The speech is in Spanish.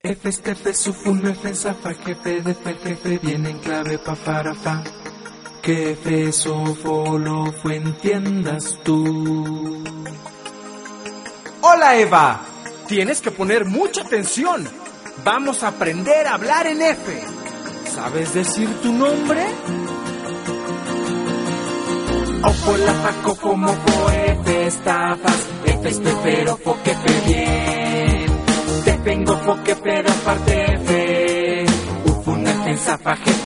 F, estefe, sufun, F, zafa, jefe, defe, jefe, viene en clave, pa, para, fa. Que F, sofo, lo, fue, entiendas tú. Hola Eva, tienes que poner mucha atención. Vamos a aprender a hablar en F. ¿Sabes decir tu nombre? Ojo, la, fa, cofo, mofo, F, estafas, F, estefero, fo, que fe, bien. Te vengo, fo, que pero aparte F. Ufun, F, zafa, jefe,